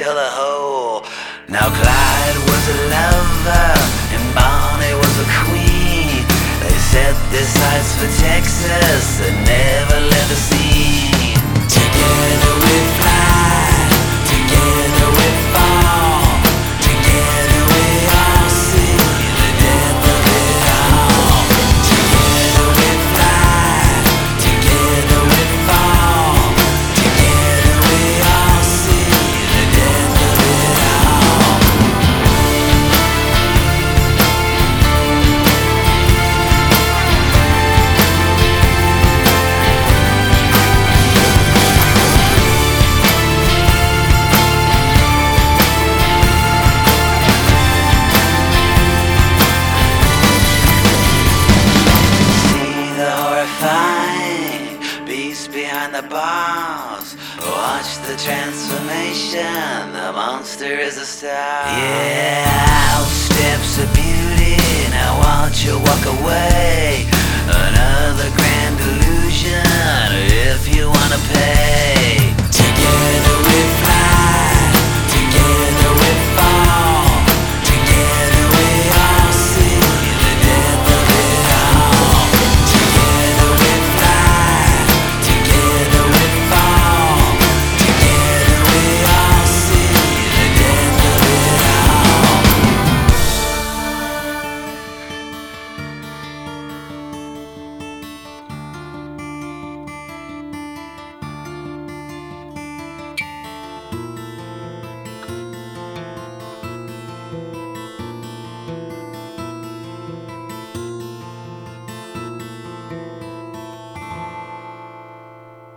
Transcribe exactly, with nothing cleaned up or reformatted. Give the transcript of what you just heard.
color hole. Now Clyde was a lover and Bonnie was a queen. They set their sights for Texas and never left the scene. Together we fly, together we fall, together we all see the death of it all. Together we fly, together we fall, together we all see the death of it all. Beast behind the bars. Watch the transformation. The monster is a star. Yeah, out steps a beauty. Now watch her walk away. Another grand illusion. If you wanna pay.